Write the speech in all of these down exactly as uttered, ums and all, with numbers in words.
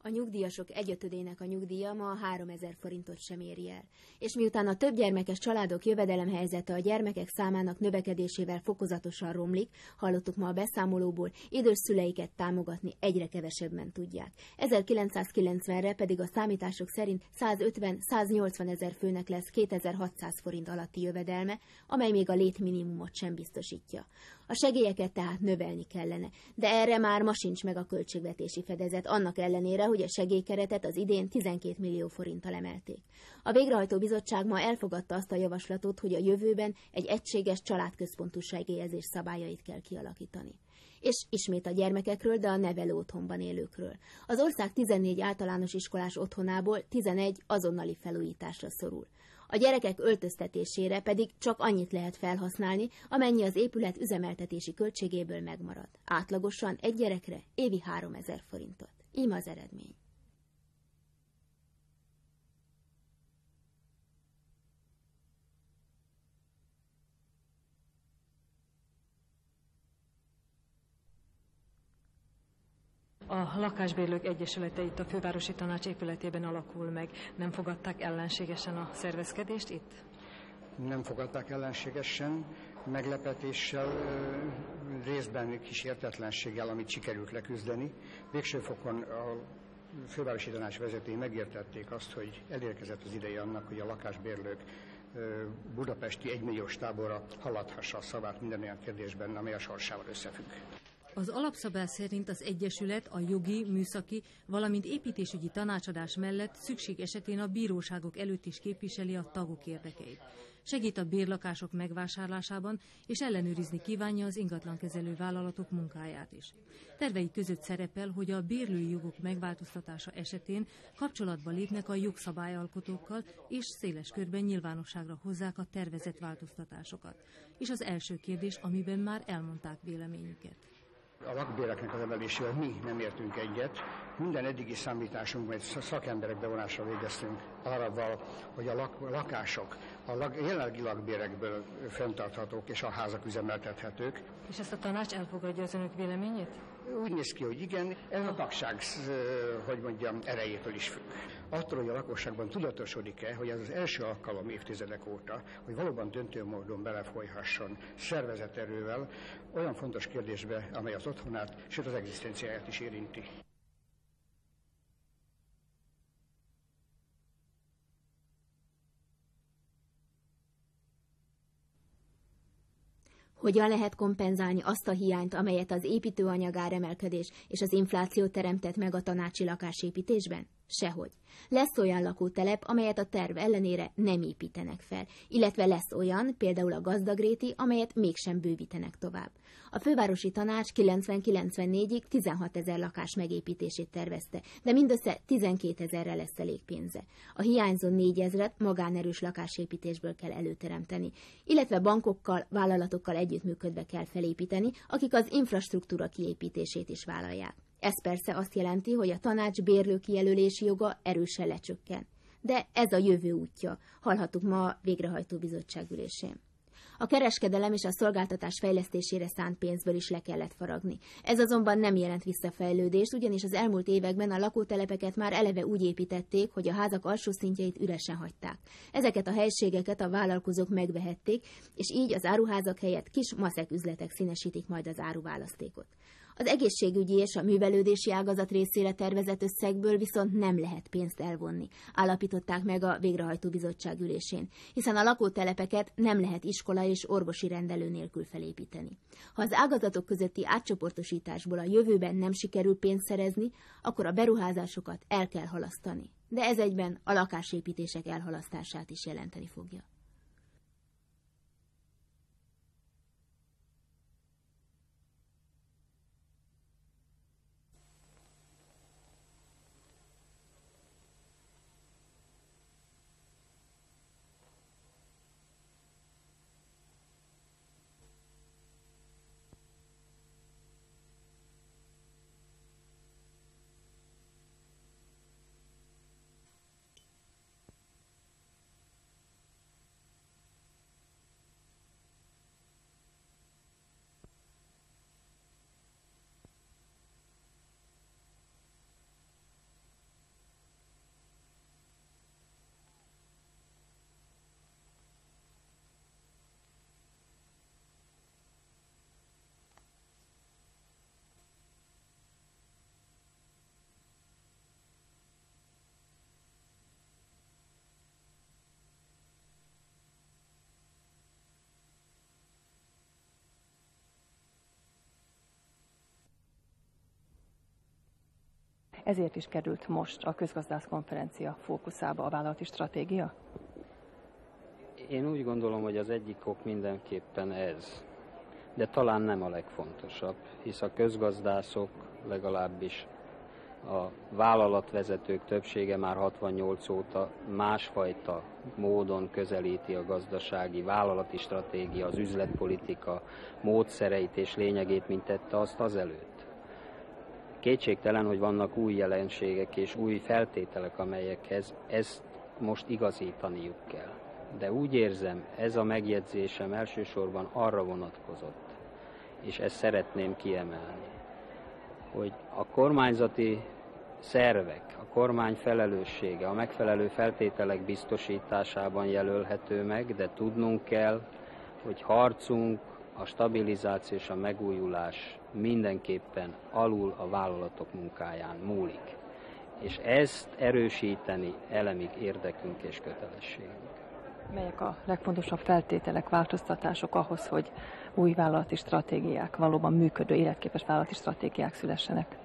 A nyugdíjasok egyötödének a nyugdíja ma a háromezer forintot sem éri el. És miután a többgyermekes családok jövedelemhelyzete a gyermekek számának növekedésével fokozatosan romlik, hallottuk ma a beszámolóból, idős szüleiket támogatni egyre kevesebben tudják. ezerkilencszázkilencvenre pedig a számítások szerint százötven-száznyolcvan ezer főnek lesz kétezer-hatszáz forint alatti jövedelme, amely még a létminimumot sem biztosítja. A segélyeket tehát növelni kellene, de erre már ma sincs meg a költségvetési fedezet, annak ellenére, hogy a segélykeretet az idén tizenkét millió forinttal emelték. A végrehajtó bizottság ma elfogadta azt a javaslatot, hogy a jövőben egy egységes családközpontú segélyezés szabályait kell kialakítani. És ismét a gyermekekről, de a nevelő otthonban élőkről. Az ország tizennégy általános iskolás otthonából tizenegy azonnali felújításra szorul. A gyerekek öltöztetésére pedig csak annyit lehet felhasználni, amennyi az épület üzemeltetési költségéből megmarad. Átlagosan egy gyerekre évi háromezer forintot. Íme az eredmény. A Lakásbérlők Egyesülete itt a Fővárosi Tanács épületében alakul meg. Nem fogadták ellenségesen a szervezkedést itt? Nem fogadták ellenségesen, meglepetéssel, részben kis értetlenséggel, amit sikerült leküzdeni. Végső fokon a Fővárosi Tanács vezetői megértették azt, hogy elérkezett az ideje annak, hogy a lakásbérlők budapesti egymilliós tábora haladhassa a szavát minden olyan kérdésben, amely a sorsával összefügg. Az alapszabály szerint az Egyesület a jogi, műszaki, valamint építésügyi tanácsadás mellett szükség esetén a bíróságok előtt is képviseli a tagok érdekeit. Segít a bérlakások megvásárlásában, és ellenőrizni kívánja az ingatlankezelő vállalatok munkáját is. Tervei között szerepel, hogy a bérlői jogok megváltoztatása esetén kapcsolatba lépnek a jogszabályalkotókkal, és széles körben nyilvánosságra hozzák a tervezett változtatásokat. És az első kérdés, amiben már elmondták véleményüket. A lakbéreknek az emelésével mi nem értünk egyet. Minden eddigi számításunk, mert szakemberek bevonásra végeztünk arra, hogy a lak, lakások a lak, jelenlegi lakbérekből fenntarthatók és a házak üzemeltethetők. És ezt a tanács elfogadja az önök véleményét? Úgy néz ki, hogy igen, ez a tagság, hogy mondjam, erejétől is függ. Attól, hogy a lakosságban tudatosodik-e, hogy ez az első alkalom évtizedek óta, hogy valóban döntő módon belefolyhasson szervezett erővel olyan fontos kérdésbe, amely az otthonát, sőt az egzisztenciáját is érinti. Hogyan lehet kompenzálni azt a hiányt, amelyet az építőanyag áremelkedés és az infláció teremtett meg a tanácsi lakásépítésben? Sehogy. Lesz olyan lakótelep, amelyet a terv ellenére nem építenek fel, illetve lesz olyan, például a Gazdagréti, amelyet mégsem bővítenek tovább. A Fővárosi Tanács kilencven-kilencvennégyig tizenhatezer lakás megépítését tervezte, de mindössze tizenkétezerre lesz elég pénze. A hiányzó négyezret magánerős lakásépítésből kell előteremteni, illetve bankokkal, vállalatokkal együttműködve kell felépíteni, akik az infrastruktúra kiépítését is vállalják. Ez persze azt jelenti, hogy a tanács bérlőkijelölési joga erősen lecsökken. De ez a jövő útja, hallhattuk ma a végrehajtó bizottság ülésén. A kereskedelem és a szolgáltatás fejlesztésére szánt pénzből is le kellett faragni. Ez azonban nem jelent visszafejlődést, ugyanis az elmúlt években a lakótelepeket már eleve úgy építették, hogy a házak alsó szintjeit üresen hagyták. Ezeket a helységeket a vállalkozók megvehették, és így az áruházak helyett kis maszek üzletek színesítik majd az áruválasztékot. Az egészségügyi és a művelődési ágazat részére tervezett összegből viszont nem lehet pénzt elvonni, állapították meg a végrehajtó bizottság ülésén, hiszen a lakótelepeket nem lehet iskola és orvosi rendelő nélkül felépíteni. Ha az ágazatok közötti átcsoportosításból a jövőben nem sikerül pénzt szerezni, akkor a beruházásokat el kell halasztani. De ez egyben a lakásépítések elhalasztását is jelenteni fogja. Ezért is került most a közgazdász konferencia fókuszába a vállalati stratégia? Én úgy gondolom, hogy az egyik ok mindenképpen ez, de talán nem a legfontosabb, hisz a közgazdászok, legalábbis a vállalatvezetők többsége már hatvannyolc óta másfajta módon közelíti a gazdasági vállalati stratégia, az üzletpolitika módszereit és lényegét, mint tette azt azelőtt. Kétségtelen, hogy vannak új jelenségek és új feltételek, amelyekhez ezt most igazítaniuk kell. De úgy érzem, ez a megjegyzésem elsősorban arra vonatkozott, és ezt szeretném kiemelni, hogy a kormányzati szervek, a kormány felelőssége a megfelelő feltételek biztosításában jelölhető meg, de tudnunk kell, hogy harcunk, a stabilizáció és a megújulás mindenképpen alul a vállalatok munkáján múlik. És ezt erősíteni elemig érdekünk és kötelességünk. Melyek a legfontosabb feltételek, változtatások ahhoz, hogy új vállalati stratégiák, valóban működő, életképes vállalati stratégiák szülessenek?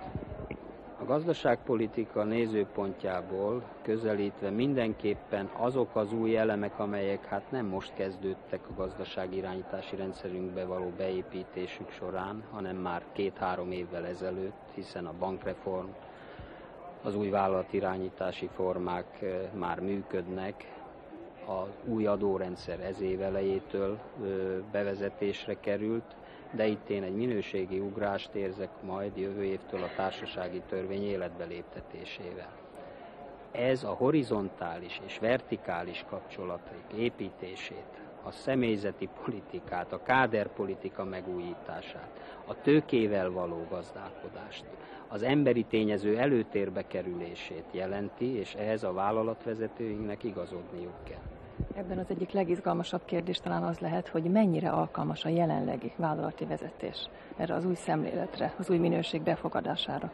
A gazdaságpolitika nézőpontjából közelítve mindenképpen azok az új elemek, amelyek hát nem most kezdődtek a gazdaságirányítási rendszerünkbe való beépítésük során, hanem már két-három évvel ezelőtt, hiszen a bankreform, az új vállalatirányítási formák már működnek, az új adórendszer ez év elejétől bevezetésre került, de itt én egy minőségi ugrást érzek majd jövő évtől a társasági törvény életbe léptetésével. Ez a horizontális és vertikális kapcsolatok építését, a személyzeti politikát, a káderpolitika megújítását, a tőkével való gazdálkodást, az emberi tényező előtérbe kerülését jelenti, és ehhez a vállalatvezetőinknek igazodniuk kell. Ebben az egyik legizgalmasabb kérdés talán az lehet, hogy mennyire alkalmas a jelenlegi vállalati vezetés erre az új szemléletre, az új minőség befogadására.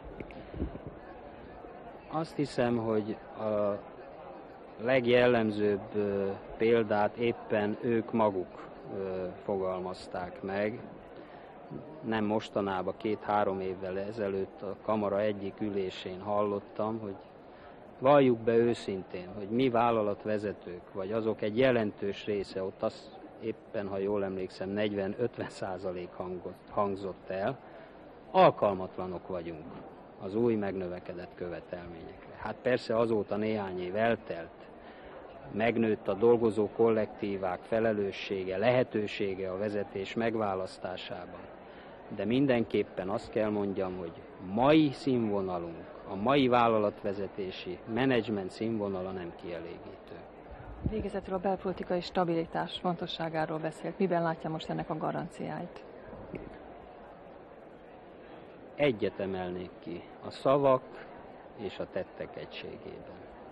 Azt hiszem, hogy a legjellemzőbb példát éppen ők maguk fogalmazták meg. Nem mostanában, két-három évvel ezelőtt a kamara egyik ülésén hallottam, hogy valljuk be őszintén, hogy mi vállalatvezetők, vagy azok egy jelentős része, ott az éppen, ha jól emlékszem, negyven-ötven százalék hangzott el, alkalmatlanok vagyunk az új megnövekedett követelményekre. Hát persze azóta néhány év eltelt, megnőtt a dolgozó kollektívák felelőssége, lehetősége a vezetés megválasztásában. De mindenképpen azt kell mondjam, hogy mai színvonalunk, a mai vállalatvezetési menedzsment színvonala nem kielégítő. Végezetül a belpolitikai stabilitás fontosságáról beszélt. Miben látja most ennek a garanciáit? Egyet emelnék ki, a szavak és a tettek egységében.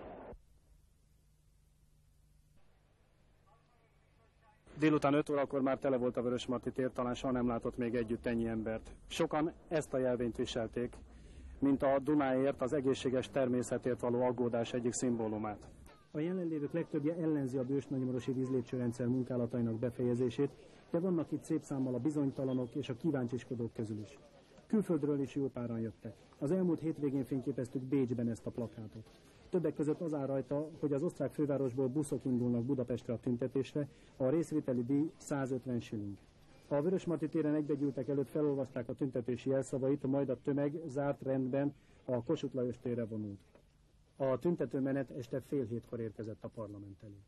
Délután öt órakor már tele volt a Vörösmarty tér, talán soha nem látott még együtt ennyi embert. Sokan ezt a jelvényt viselték, mint a Dunáért, az egészséges természetért való aggódás egyik szimbólumát. A jelenlévők legtöbbje ellenzi a bős-nagymarosi vízlépcsőrendszer munkálatainak befejezését, de vannak itt szép számmal a bizonytalanok és a kíváncsiskodók közül is. Külföldről is jó páran jöttek. Az elmúlt hétvégén fényképeztük Bécsben ezt a plakátot. Többek között az áll rajta, hogy az osztrák fővárosból buszok indulnak Budapestre a tüntetésre, a részvételi díj százötven shilling. A Vörösmarty téren egybegyűltek előtt felolvasták a tüntetési jelszavait, majd a tömeg zárt rendben a Kossuth Lajos térre vonult. A tüntetőmenet este fél hétkor érkezett a parlament elé.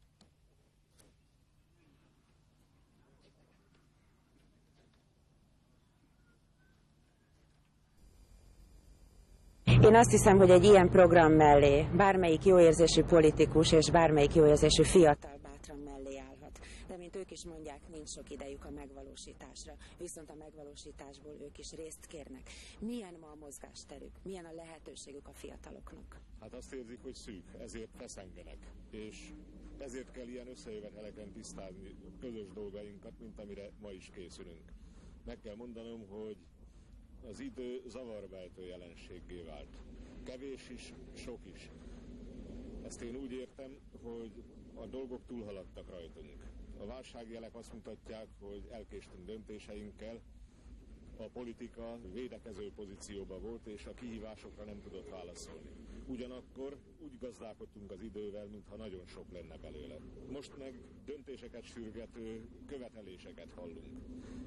Én azt hiszem, hogy egy ilyen program mellé bármelyik jóérzésű politikus és bármelyik jóérzésű fiatal bátran mellé állhat. De mint ők is mondják, nincs sok idejük a megvalósításra, viszont a megvalósításból ők is részt kérnek. Milyen ma a mozgásterük? Milyen a lehetőségük a fiataloknak? Hát azt érzik, hogy szűk, ezért feszengenek. És ezért kell ilyen összejöveteleken tisztázni közös dolgainkat, mint amire ma is készülünk. Meg kell mondanom, hogy az idő zavarbejtő jelenséggé vált. Kevés is, sok is. Ezt én úgy értem, hogy a dolgok túlhaladtak rajtunk. A válságjelek azt mutatják, hogy elkéstünk döntéseinkkel, a politika védekező pozícióban volt, és a kihívásokra nem tudott válaszolni. Ugyanakkor úgy gazdálkodtunk az idővel, mintha nagyon sok lenne belőle. Most meg döntéseket sürgető követeléseket hallunk.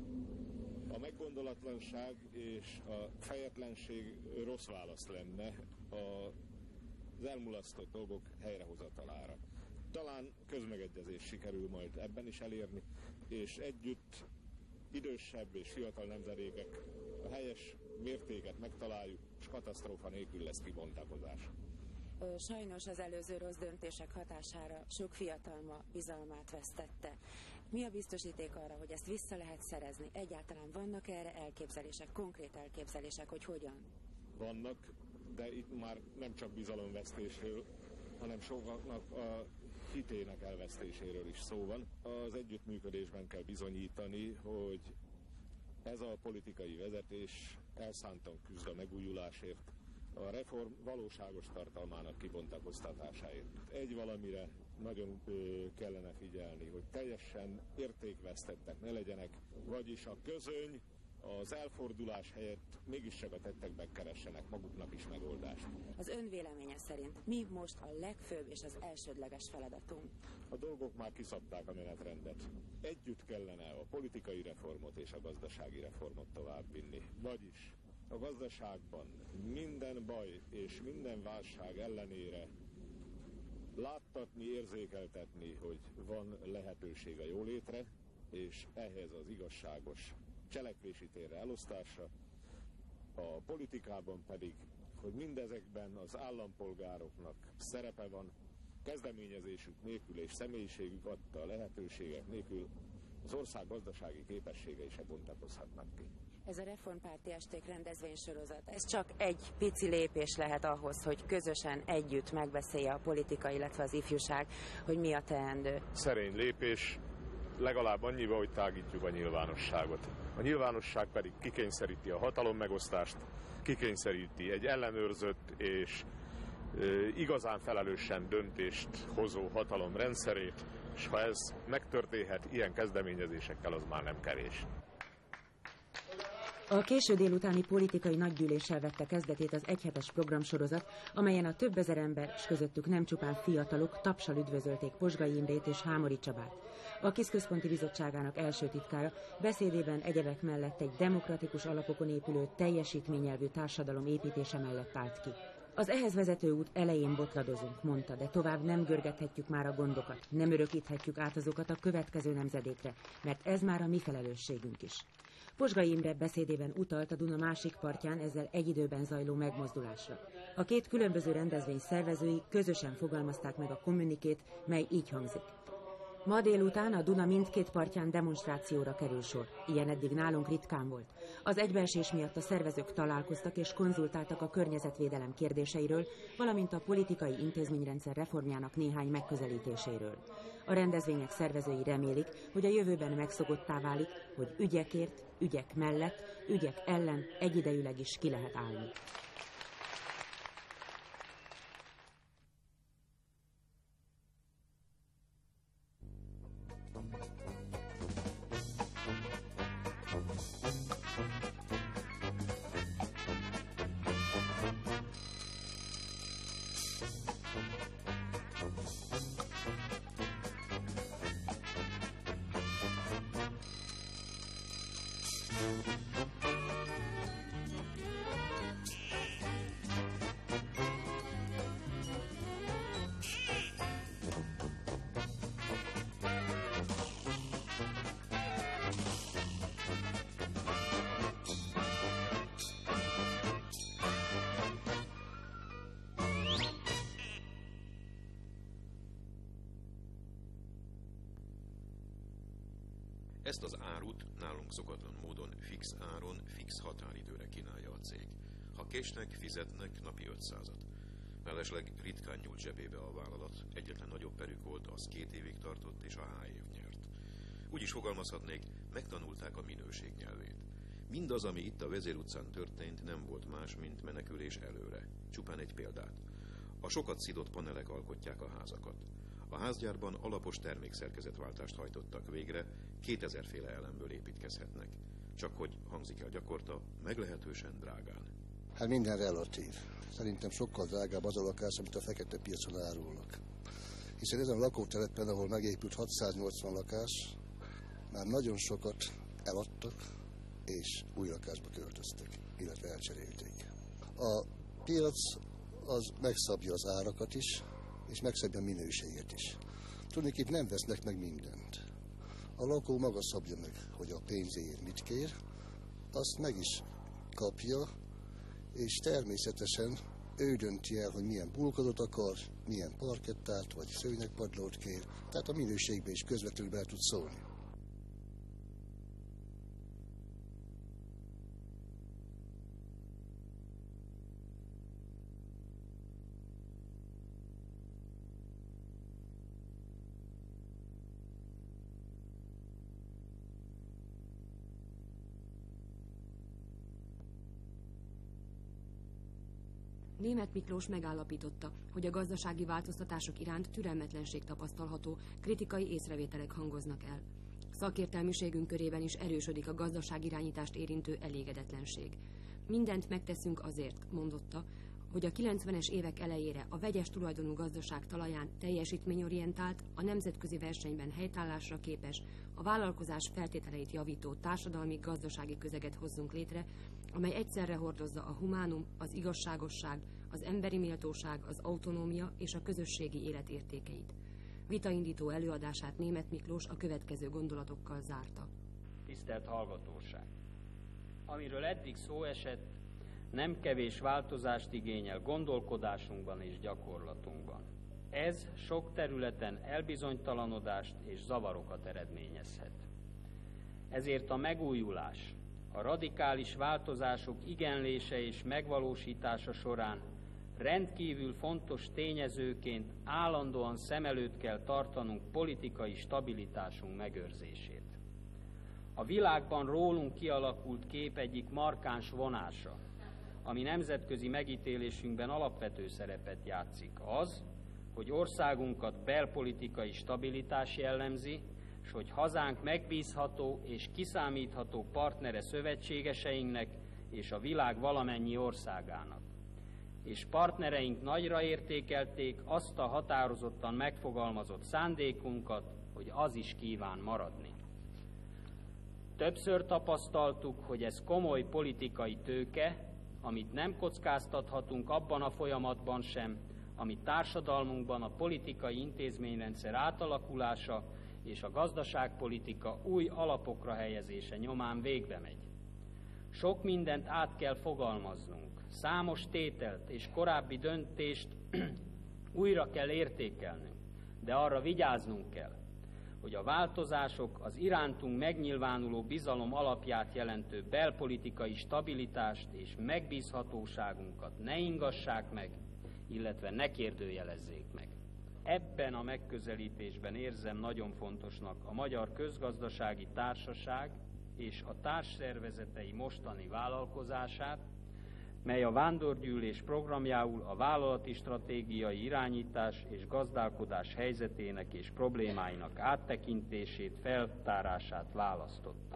A meggondolatlanság és a fejetlenség rossz válasz lenne az elmulasztott dolgok helyrehozatalára. Talán közmegegyezés sikerül majd ebben is elérni, és együtt idősebb és fiatal nemzedékek a helyes mértéket megtaláljuk, és katasztrófa nélkül lesz kibontakozás. Sajnos az előző rossz döntések hatására sok fiatal ma bizalmát vesztette. Mi a biztosíték arra, hogy ezt vissza lehet szerezni? Egyáltalán vannak erre elképzelések, konkrét elképzelések, hogy hogyan? Vannak, de itt már nem csak bizalomvesztésről, hanem sokaknak a hitének elvesztéséről is szó van. Az együttműködésben kell bizonyítani, hogy ez a politikai vezetés elszántan küzd a megújulásért, a reform valóságos tartalmának kibontakoztatásáért. Egy valamire nagyon kellene figyelni, hogy teljesen értékvesztettek ne legyenek, vagyis a közöny az elfordulás helyett mégiscsak a tettekben keressenek maguknak is megoldást. Az ön véleménye szerint mi most a legfőbb és az elsődleges feladatunk? A dolgok már kiszabták a menetrendet. Együtt kellene a politikai reformot és a gazdasági reformot továbbvinni. Vagyis a gazdaságban minden baj és minden válság ellenére láttatni, érzékeltetni, hogy van lehetőség a jólétre, és ehhez az igazságos cselekvési térre elosztása, a politikában pedig, hogy mindezekben az állampolgároknak szerepe van, kezdeményezésük nélkül és személyiségük adta lehetőségek nélkül az ország gazdasági képességei se bontakozhatnak ki. Ez a reformpárti esték rendezvénysorozat, ez csak egy pici lépés lehet ahhoz, hogy közösen együtt megbeszélje a politika, illetve az ifjúság, hogy mi a teendő. Szerény lépés, legalább annyiba, hogy tágítjuk a nyilvánosságot. A nyilvánosság pedig kikényszeríti a hatalom megosztást, kikényszeríti egy ellenőrzött és e, igazán felelősen döntést hozó hatalom rendszerét, és ha ez megtörténhet ilyen kezdeményezésekkel, az már nem kevés. A késő délutáni politikai nagygyűléssel vette kezdetét az egyhetes programsorozat, amelyen a több ezer ember, s közöttük nem csupán fiatalok, tapsal üdvözölték Pozsgai Imrét és Hámori Csabát. A KISZ Központi Bizottságának első titkára beszédében egyebek mellett egy demokratikus alapokon épülő, teljesítményelvű társadalom építése mellett állt ki. Az ehhez vezető út elején botladozunk, mondta, de tovább nem görgethetjük már a gondokat, nem örökíthetjük át azokat a következő nemzedékre, mert ez már a mi felelősségünk is. Pozsgai Imre beszédében utalt a Duna másik partján ezzel egy időben zajló megmozdulásra. A két különböző rendezvény szervezői közösen fogalmazták meg a kommunikét, mely így hangzik. Ma délután a Duna mindkét partján demonstrációra kerül sor. Ilyen eddig nálunk ritkán volt. Az egybeesés miatt a szervezők találkoztak és konzultáltak a környezetvédelem kérdéseiről, valamint a politikai intézményrendszer reformjának néhány megközelítéséről. A rendezvények szervezői remélik, hogy a jövőben megszokottá válik, hogy ügyekért, ügyek mellett, ügyek ellen egyidejűleg is ki lehet állni. Ezt az árut nálunk szokatlan módon fix áron, fix határidőre kínálja a cég. Ha késnek, fizetnek napi ötszázat. Mellesleg ritkán nyúlt zsebébe a vállalat, egyetlen nagyobb perük volt, az két évig tartott, és a há év nyert. Úgy is fogalmazhatnék, megtanulták a minőség nyelvét. Mindaz, ami itt a Vezér utcán történt, nem volt más, mint menekülés előre. Csupán egy példát. A sokat szidott panelek alkotják a házakat. A házgyárban alapos termékszerkezetváltást hajtottak végre, kétezer féle elemből építkezhetnek. csak hogy hangzik el gyakorta, meglehetősen drágán. Hát minden relatív. Szerintem sokkal drágább az a lakás, amit a fekete piacon árulnak. Hiszen ezen a lakótelepen, ahol megépült hatszáznyolcvan lakás, már nagyon sokat eladtak, és új lakásba költöztek, illetve elcserélték. A piac az megszabja az árakat is, és megszabja a minőséget is. Tudnék, itt nem vesznek meg mindent. A lakó maga szabja meg, hogy a pénzéért mit kér, azt meg is kapja, és természetesen ő dönti el, hogy milyen bulkadot akar, milyen parkettát vagy szőnyegpadlót kér, tehát a minőségbe is közvetlenül be tud szólni. Németh Miklós megállapította, hogy a gazdasági változtatások iránt türelmetlenség tapasztalható, kritikai észrevételek hangoznak el. Szakértelműségünk körében is erősödik a gazdaságirányítást érintő elégedetlenség. Mindent megteszünk azért, mondotta, hogy a kilencvenes évek elejére a vegyes tulajdonú gazdaság talaján teljesítményorientált, a nemzetközi versenyben helytállásra képes, a vállalkozás feltételeit javító társadalmi-gazdasági közeget hozzunk létre, amely egyszerre hordozza a humánum, az igazságosság, az emberi méltóság, az autonómia és a közösségi élet értékeit. Vitaindító előadását Németh Miklós a következő gondolatokkal zárta. Tisztelt hallgatóság! Amiről eddig szó esett, nem kevés változást igényel gondolkodásunkban és gyakorlatunkban. Ez sok területen elbizonytalanodást és zavarokat eredményezhet. Ezért a megújulás, a radikális változások igenlése és megvalósítása során rendkívül fontos tényezőként állandóan szem előtt kell tartanunk politikai stabilitásunk megőrzését. A világban rólunk kialakult kép egyik markáns vonása, ami nemzetközi megítélésünkben alapvető szerepet játszik, az, hogy országunkat belpolitikai stabilitás jellemzi, és hogy hazánk megbízható és kiszámítható partnere szövetségeseinknek és a világ valamennyi országának. És partnereink nagyra értékelték azt a határozottan megfogalmazott szándékunkat, hogy az is kíván maradni. Többször tapasztaltuk, hogy ez komoly politikai tőke, amit nem kockáztathatunk abban a folyamatban sem, amit társadalmunkban a politikai intézményrendszer átalakulása és a gazdaságpolitika új alapokra helyezése nyomán végbe megy. Sok mindent át kell fogalmaznunk, számos tételt és korábbi döntést újra kell értékelnünk, de arra vigyáznunk kell, hogy a változások az irántunk megnyilvánuló bizalom alapját jelentő belpolitikai stabilitást és megbízhatóságunkat ne ingassák meg, illetve ne kérdőjelezzék meg. Ebben a megközelítésben érzem nagyon fontosnak a Magyar Közgazdasági Társaság és a társszervezetei mostani vállalkozását, mely a vándorgyűlés programjául a vállalati stratégiai irányítás és gazdálkodás helyzetének és problémáinak áttekintését, feltárását választotta.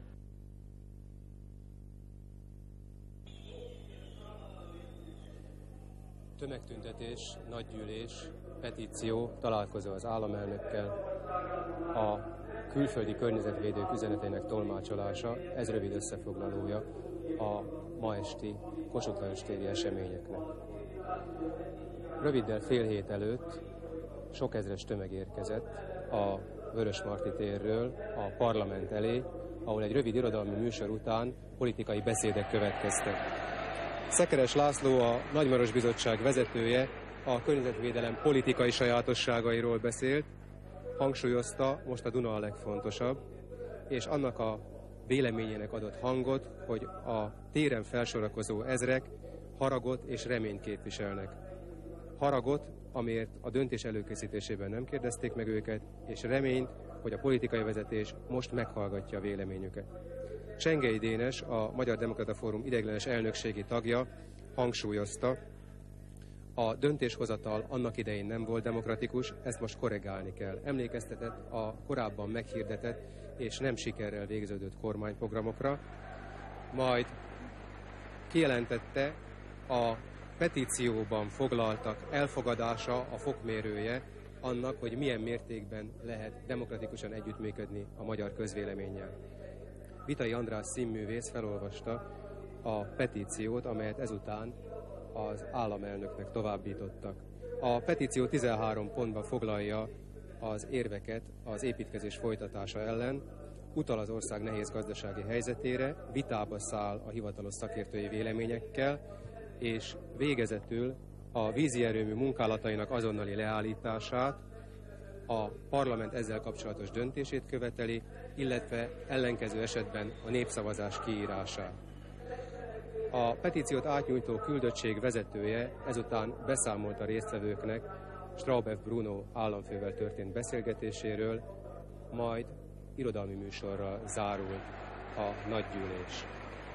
Tömegtüntetés, nagygyűlés, petíció, találkozó az államelnökkel, a külföldi környezetvédők üzeneteinek tolmácsolása, ez rövid összefoglalója a ma esti Kossuth Lajos téri eseményeknek. Röviddel fél hét előtt sok ezres tömeg érkezett a Vörösmarty térről a parlament elé, ahol egy rövid irodalmi műsor után politikai beszédek következtek. Szekeres László, a Nagymaros Bizottság vezetője, a környezetvédelem politikai sajátosságairól beszélt, hangsúlyozta, most a Duna a legfontosabb, és annak a véleményének adott hangot, hogy a téren felsorakozó ezrek haragot és reményt képviselnek. Haragot, amiért a döntés előkészítésében nem kérdezték meg őket, és reményt, hogy a politikai vezetés most meghallgatja a véleményüket. Csengei Dénes, a Magyar Demokrata Fórum ideiglenes elnökségi tagja hangsúlyozta, a döntéshozatal annak idején nem volt demokratikus, ezt most korrigálni kell. Emlékeztetett a korábban meghirdetett és nem sikerrel végződött kormányprogramokra, majd kijelentette a petícióban foglaltak elfogadása a fokmérője annak, hogy milyen mértékben lehet demokratikusan együttműködni a magyar közvéleménnyel. Vitai András színművész felolvasta a petíciót, amelyet ezután az államelnöknek továbbítottak. A petíció tizenhárom pontba foglalja az érveket az építkezés folytatása ellen, utal az ország nehéz gazdasági helyzetére, vitába száll a hivatalos szakértői véleményekkel, és végezetül a vízi erőmű munkálatainak azonnali leállítását, a parlament ezzel kapcsolatos döntését követeli, illetve ellenkező esetben a népszavazás kiírását. A petíciót átnyújtó küldöttség vezetője ezután beszámolt a résztvevőknek Straubev Bruno államfővel történt beszélgetéséről, majd irodalmi műsorral zárult a nagygyűlés.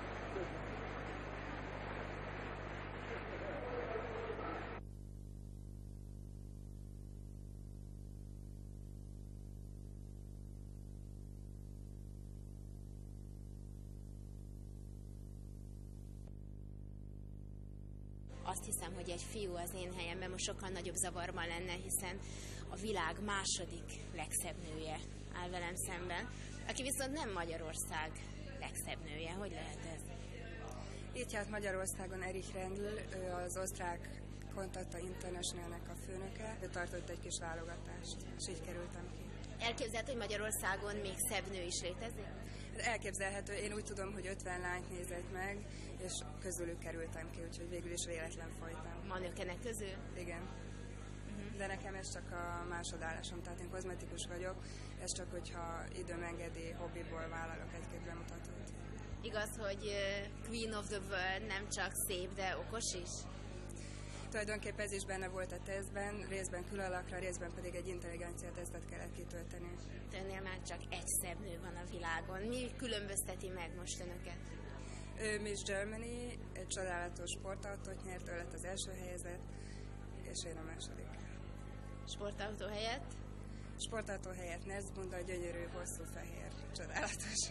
Azt hiszem, hogy egy fiú az én helyemben most sokkal nagyobb zavarban lenne, hiszen a világ második legszebb nője áll velem szemben, aki viszont nem Magyarország legszebb nője. Hogy lehet ez? Itt járt Magyarországon Erich Rendl, ő az osztrák Contatta Internationalnek a főnöke. Ő tartott egy kis válogatást, és így kerültem ki. Elképzelhető, hogy Magyarországon még szebb nő is létezik? Elképzelhető. Én úgy tudom, hogy ötven lányt nézett meg, és közülük kerültem ki, úgyhogy végül is véletlen folytam. Van nők ennek közül? Igen. Uh-huh. De nekem ez csak a másodállásom, tehát én kozmetikus vagyok, ez csak, hogyha időm engedi, hobbiból vállalok egy-két bemutatót. Igaz, hogy Queen of the World nem csak szép, de okos is? Tulajdonképpen ez is benne volt a tesztben, részben külalakra, részben pedig egy intelligencia tesztet kellett kitölteni. Önnél már csak egy szebb nő van a világon. Mi különbözteti meg most önöket? Ő Miss Germany, egy csodálatos sportautót nyert, ő lett az első helyezett, és én a második. Sportautó helyett? Sportautó helyett Nerzbunda, gyönyörű, hosszú, fehér, csodálatos.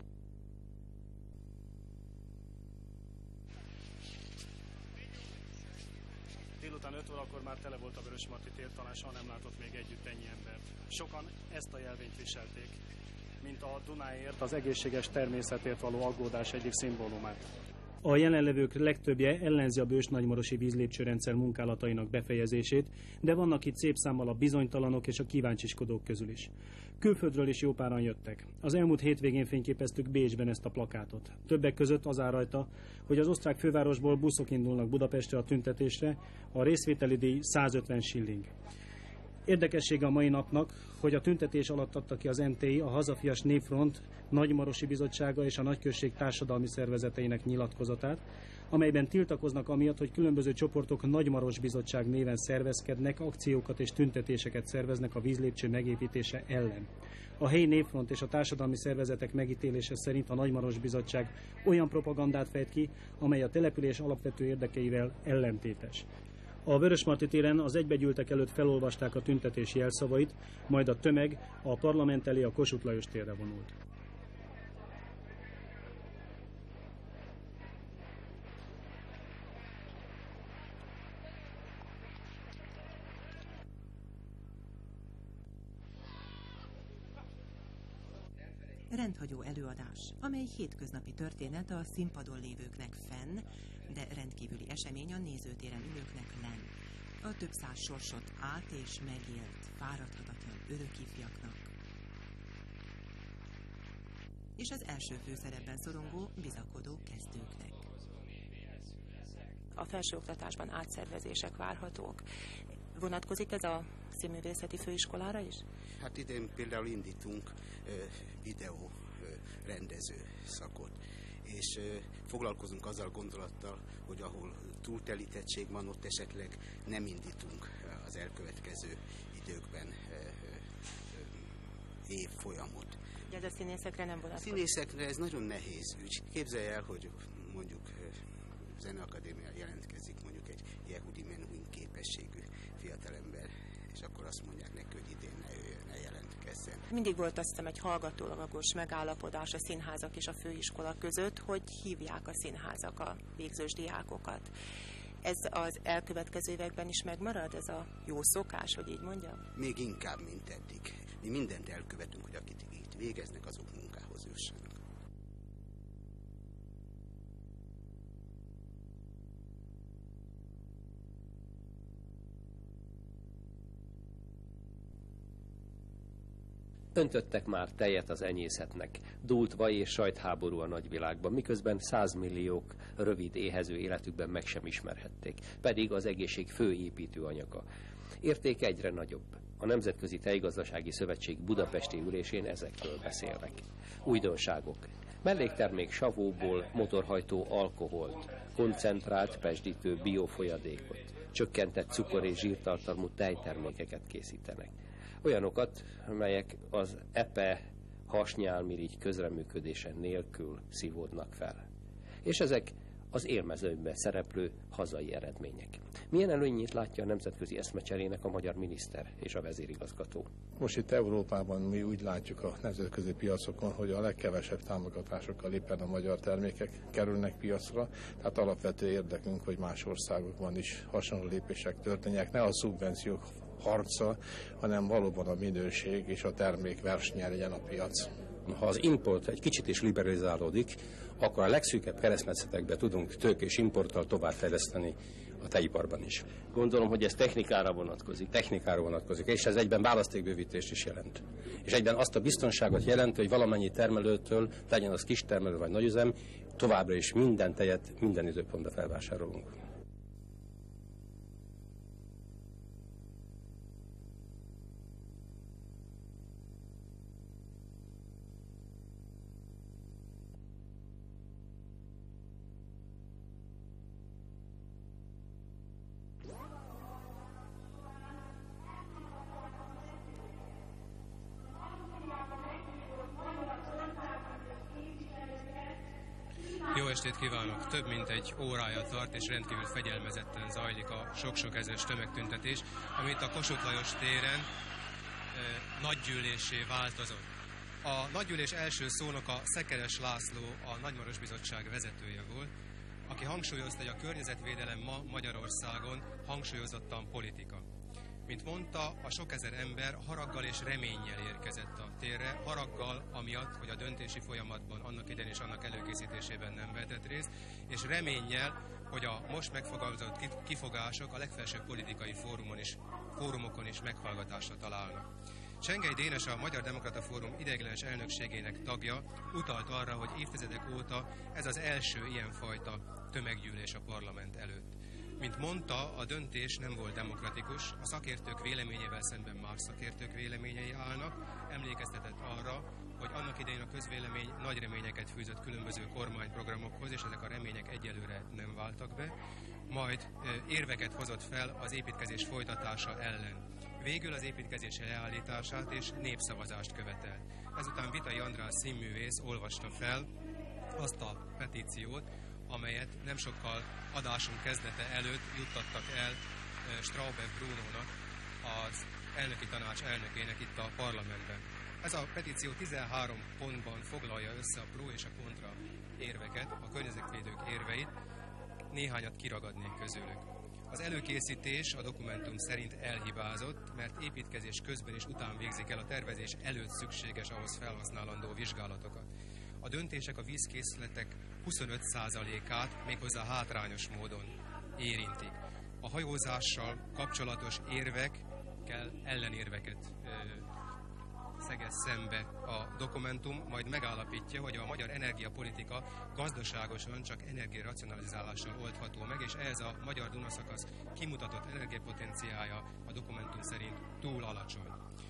Délután öt órakor már tele volt a Vörösmarty tér, talán soha nem látott még együtt ennyi embert. Sokan ezt a jelvényt viselték, mint a Dunáért, az egészséges természetért való aggódás egyik szimbólumát. A jelenlevők legtöbbje ellenzi a bős-nagymarosi vízlépcsőrendszer munkálatainak befejezését, de vannak itt szép számmal a bizonytalanok és a kíváncsiskodók közül is. Külföldről is jó páran jöttek. Az elmúlt hétvégén fényképeztük Bécsben ezt a plakátot. Többek között az áll rajta, hogy az osztrák fővárosból buszok indulnak Budapestre a tüntetésre, a részvételi díj százötven shilling. Érdekessége a mai napnak, hogy a tüntetés alatt adta ki az em té i, a Hazafias Népfront Nagymarosi Bizottsága és a nagyközség társadalmi szervezeteinek nyilatkozatát, amelyben tiltakoznak amiatt, hogy különböző csoportok Nagymaros Bizottság néven szervezkednek, akciókat és tüntetéseket szerveznek a vízlépcső megépítése ellen. A helyi Népfront és a társadalmi szervezetek megítélése szerint a Nagymaros Bizottság olyan propagandát fejt ki, amely a település alapvető érdekeivel ellentétes. A Vörösmarty téren az egybegyűltek előtt felolvasták a tüntetés jelszavait, majd a tömeg a parlament elé a Kossuth Lajos térre vonult. Rendhagyó előadás, amely hétköznapi történet a színpadon lévőknek fenn, de rendkívüli esemény a nézőtéren ülőknek lenn. A több száz sorsot át és megélt, fáradhatatlan örökifjaknak. És az első főszerepben szorongó, bizakodó kezdőknek. A felsőoktatásban átszervezések várhatók. Vonatkozik ez a színművészeti főiskolára is? Hát idén például indítunk videó rendező szakot, és foglalkozunk azzal gondolattal, hogy ahol túltelítettség van, ott esetleg nem indítunk az elkövetkező időkben évfolyamot. Ugye ez a színészekre nem vonatkozik? Színészekre ez nagyon nehéz ügy. Képzelj el, hogy mondjuk Zeneakadémián jelentkezik mondjuk egy Yehudi Menuhin képességű fiatalember, és akkor azt mondják neki, hogy idén ne jöjjön, ne jelentkezzen. létezzen. Mindig volt azt hiszem egy hallgatólagos megállapodás a színházak és a főiskola között, hogy hívják a színházak a végzős diákokat. Ez az elkövetkező években is megmarad, ez a jó szokás, hogy így mondjam? Még inkább, mint eddig. Mi mindent elkövetünk, hogy akik itt végeznek, azok munkához jussanak. Öntöttek már tejet az enyészetnek, dúlt vaj és sajtháború a nagyvilágban, miközben százmilliók rövid éhező életükben meg sem ismerhették, pedig az egészség fő építőanyaga. Értéke egyre nagyobb. A Nemzetközi Tejgazdasági Szövetség budapesti ülésén ezekről beszélnek. Újdonságok. Melléktermék savóból, motorhajtó alkoholt, koncentrált pesdítő biofolyadékot, csökkentett cukor és zsírtartalmú tejtermékeket készítenek. Olyanokat, melyek az e pé e hasnyálmirigy közreműködése nélkül szívódnak fel. És ezek az élmezőnyben szereplő hazai eredmények. Milyen előnyét látja a nemzetközi eszmecserének a magyar miniszter és a vezérigazgató? Most itt Európában mi úgy látjuk a nemzetközi piacokon, hogy a legkevesebb támogatásokkal éppen a magyar termékek kerülnek piacra, tehát alapvető érdekünk, hogy más országokban is hasonló lépések történjenek, ne a szubvenciók harca, hanem valóban a minőség és a termék versenye legyen a piac. Ha az import egy kicsit is liberalizálódik, akkor a legszűkebb keresztmetszetekben tudunk tők és importtal továbbfejleszteni a tejiparban is. Gondolom, hogy ez technikára vonatkozik. Technikára vonatkozik, és ez egyben választékbővítést is jelent. És egyben azt a biztonságot jelenti, hogy valamennyi termelőtől, legyen az kis termelő vagy nagyüzem, továbbra is minden tejet minden időpontban felvásárolunk. Jó estét kívánok! Több mint egy órája tart, és rendkívül fegyelmezetten zajlik a sok-sok ezres tömegtüntetés, amit a Kossuth Lajos téren e, nagygyűlésé változott. A nagygyűlés első szónoka Szekeres László, a Nagymaros Bizottság vezetője volt, aki hangsúlyozta, hogy a környezetvédelem ma Magyarországon hangsúlyozottan politika. Mint mondta, a sok ezer ember haraggal és reménnyel érkezett a térre, haraggal amiatt, hogy a döntési folyamatban annak idején és annak előkészítésében nem vehetett részt, és reménnyel, hogy a most megfogalmazott kifogások a legfelsőbb politikai fórumon is, fórumokon is meghallgatásra találnak. Csengei Dénes, a Magyar Demokrata Fórum ideiglenes elnökségének tagja utalt arra, hogy évtizedek óta ez az első ilyenfajta tömeggyűlés a parlament előtt. Mint mondta, a döntés nem volt demokratikus, a szakértők véleményével szemben más szakértők véleményei állnak, emlékeztetett arra, hogy annak idején a közvélemény nagy reményeket fűzött különböző kormányprogramokhoz, és ezek a remények egyelőre nem váltak be, majd érveket hozott fel az építkezés folytatása ellen. Végül az építkezés leállítását és népszavazást követelt. Ezután Vitai András színművész olvasta fel azt a petíciót, amelyet nem sokkal adásunk kezdete előtt juttattak el Strauber Brunónak, az elnöki tanács elnökének itt a parlamentben. Ez a petíció tizenhárom pontban foglalja össze a pro és a kontra érveket, a környezetvédők érveit, néhányat kiragadnék közülük. Az előkészítés a dokumentum szerint elhibázott, mert építkezés közben és után végzik el a tervezés előtt szükséges ahhoz felhasználandó vizsgálatokat. A döntések a vízkészletek huszonöt százalékát méghozzá hátrányos módon érintik. A hajózással kapcsolatos érvekkel ellenérveket ö, szegez szembe a dokumentum, majd megállapítja, hogy a magyar energiapolitika gazdaságosan csak energiaracionalizálással oldható meg, és ez a magyar Dunaszakasz kimutatott energiapotenciálja a dokumentum szerint túl alacsony.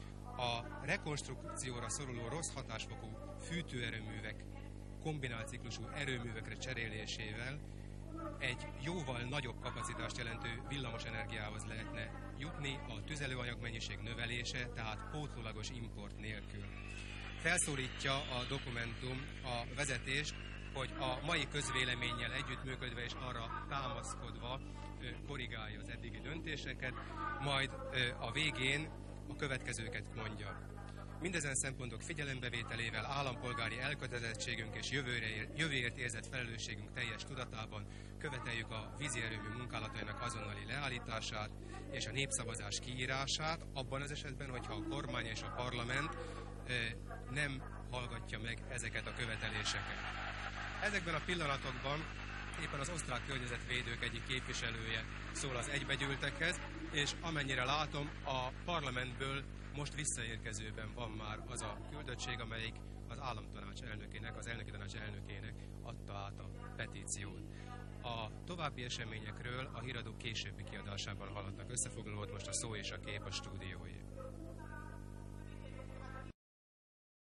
A rekonstrukcióra szoruló rossz hatásfokú fűtőerőművek kombinált ciklusú erőművekre cserélésével egy jóval nagyobb kapacitást jelentő villamos energiához lehetne jutni a tüzelőanyag mennyiség növelése, tehát pótlólagos import nélkül. Felszólítja a dokumentum a vezetést, hogy a mai közvéleménnyel együttműködve és arra támaszkodva korrigálja az eddigi döntéseket, majd a végén a következőket mondja. Mindezen szempontok figyelembevételével állampolgári elkötelezettségünk és jövőre, jövőért érzett felelősségünk teljes tudatában követeljük a vízi erőmű munkálatainak azonnali leállítását és a népszavazás kiírását, abban az esetben, hogyha a kormány és a parlament nem hallgatja meg ezeket a követeléseket. Ezekben a pillanatokban éppen az osztrák környezetvédők egyik képviselője szól az egybegyűltekhez, és amennyire látom, a parlamentből most visszaérkezőben van már az a küldöttség, amelyik az államtanács elnökének, az elnöki tanács elnökének adta át a petíciót. A további eseményekről a híradó későbbi kiadásában hallottak összefoglalót, most a szó és a kép a stúdióé.